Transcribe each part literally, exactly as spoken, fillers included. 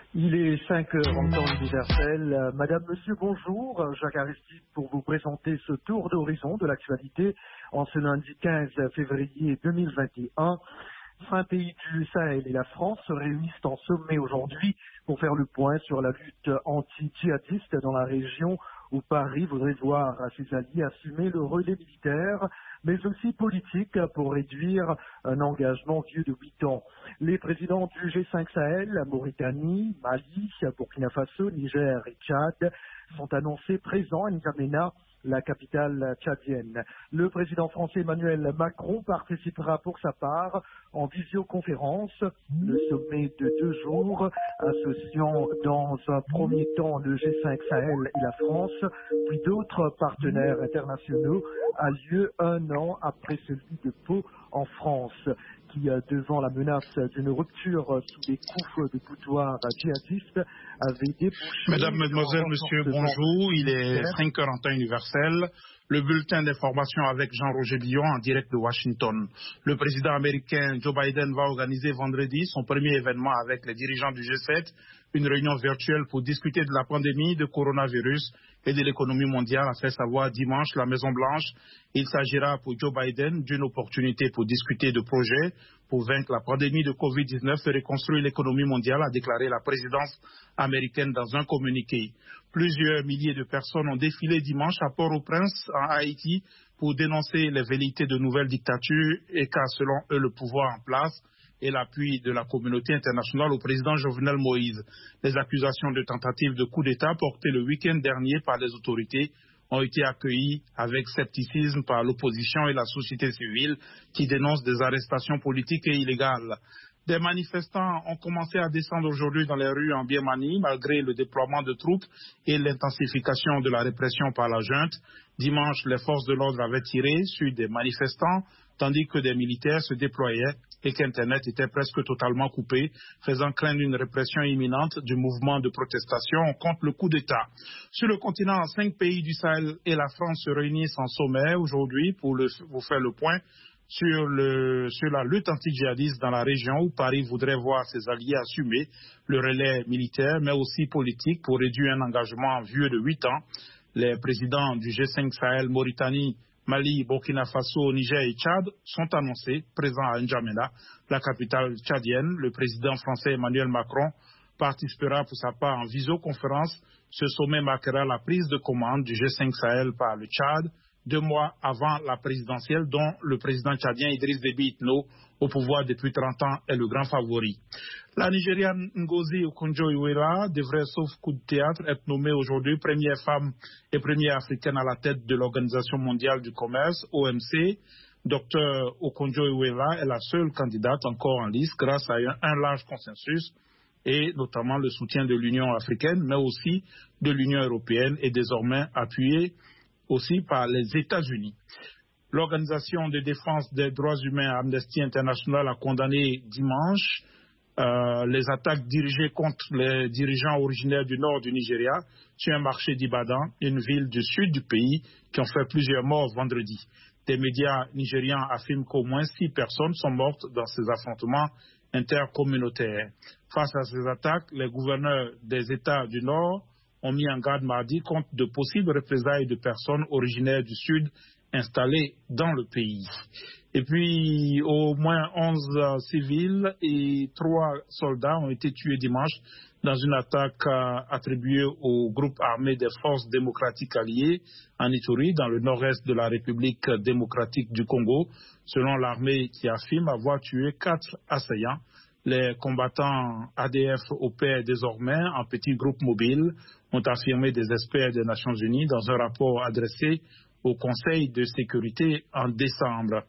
Il est cinq heures en temps universel. Euh, Madame, Monsieur, bonjour. Jacques Aristide pour vous présenter ce tour d'horizon de l'actualité en ce lundi quinze février deux mille vingt et un. Cinq pays du Sahel et la France se réunissent en sommet aujourd'hui pour faire le point sur la lutte anti-djihadiste dans la région où Paris voudrait voir ses alliés assumer le relais militaire, mais aussi politique pour réduire un engagement vieux de huit ans. Les présidents du G cinq Sahel, Mauritanie, Mali, Burkina Faso, Niger et Tchad sont annoncés présents à N'Djamena, la capitale tchadienne. Le président français Emmanuel Macron participera pour sa part en visioconférence. Le sommet de deux jours associant dans un premier temps le G cinq Sahel et la France, puis d'autres partenaires internationaux, a lieu un an après celui de Pau en France, qui, devant la menace d'une rupture sous les coups de boutoir djihadistes, avait débouché... Mesdames, Mesdemoiselles, Messieurs, bonjour. Il est cinq heures en temps universel. Le bulletin d'information avec Jean-Roger Billon en direct de Washington. Le président américain Joe Biden va organiser vendredi son premier événement avec les dirigeants du G sept, une réunion virtuelle pour discuter de la pandémie de coronavirus et de l'économie mondiale, a fait savoir dimanche la Maison-Blanche. Il s'agira pour Joe Biden d'une opportunité pour discuter de projets pour vaincre la pandémie de covid dix-neuf et reconstruire l'économie mondiale, a déclaré la présidence américaine dans un communiqué. Plusieurs milliers de personnes ont défilé dimanche à Port-au-Prince, en Haïti, pour dénoncer les velléités de nouvelles dictatures et qu'a, selon eux, le pouvoir en place et l'appui de la communauté internationale au président Jovenel Moïse. Les accusations de tentative de coup d'État portées le week-end dernier par les autorités ont été accueillies avec scepticisme par l'opposition et la société civile qui dénoncent des arrestations politiques et illégales. Des manifestants ont commencé à descendre aujourd'hui dans les rues en Birmanie malgré le déploiement de troupes et l'intensification de la répression par la junte. Dimanche, les forces de l'ordre avaient tiré sur des manifestants tandis que des militaires se déployaient et qu'Internet était presque totalement coupé, faisant craindre une répression imminente du mouvement de protestation contre le coup d'État. Sur le continent, cinq pays du Sahel et la France se réunissent en sommet aujourd'hui pour le, vous faire le point sur, le, sur la lutte anti-djihadiste dans la région où Paris voudrait voir ses alliés assumer le relais militaire, mais aussi politique pour réduire un engagement vieux de huit ans. Les présidents du G cinq Sahel, Mauritanie, Mali, Burkina Faso, Niger et Tchad sont annoncés présents à N'Djamena, la capitale tchadienne. Le président français Emmanuel Macron participera pour sa part en visioconférence. Ce sommet marquera la prise de commande du G cinq Sahel par le Tchad, deux mois avant la présidentielle dont le président tchadien Idriss Déby Itno, au pouvoir depuis trente ans, est le grand favori. La Nigériane Ngozi Okonjo-Iweala devrait, sauf coup de théâtre, être nommée aujourd'hui première femme et première africaine à la tête de l'Organisation mondiale du commerce, O M C. Docteur Okonjo-Iweala est la seule candidate encore en lice grâce à un, un large consensus et notamment le soutien de l'Union africaine, mais aussi de l'Union européenne et désormais appuyée aussi par les États-Unis. L'Organisation de défense des droits humains Amnesty International a condamné dimanche euh, les attaques dirigées contre les dirigeants originaires du nord du Nigeria sur un marché d'Ibadan, une ville du sud du pays, qui ont fait plusieurs morts vendredi. Des médias nigérians affirment qu'au moins six personnes sont mortes dans ces affrontements intercommunautaires. Face à ces attaques, les gouverneurs des États du Nord ont mis en garde mardi contre de possibles représailles de personnes originaires du Sud installées dans le pays. Et puis, au moins onze euh, civils et trois soldats ont été tués dimanche dans une attaque euh, attribuée au groupe armé des forces démocratiques alliées en Ituri, dans le nord-est de la République démocratique du Congo, selon l'armée qui affirme avoir tué quatre assaillants. Les combattants A D F opèrent désormais en petits groupes mobiles, ont affirmé des experts des Nations Unies dans un rapport adressé au Conseil de sécurité en décembre.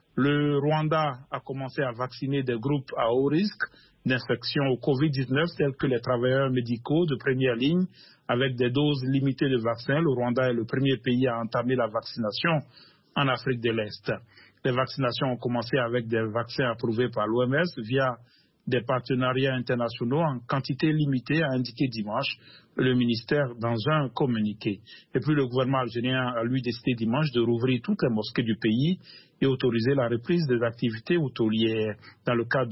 Le Rwanda a commencé à vacciner des groupes à haut risque d'infection au covid dix-neuf, tels que les travailleurs médicaux de première ligne, avec des doses limitées de vaccins. Le Rwanda est le premier pays à entamer la vaccination en Afrique de l'Est. Les vaccinations ont commencé avec des vaccins approuvés par l'O M S via des partenariats internationaux en quantité limitée, a indiqué dimanche le ministère dans un communiqué. Et puis le gouvernement algérien a lui décidé dimanche de rouvrir toutes les mosquées du pays et autoriser la reprise des activités hôtelières dans le cadre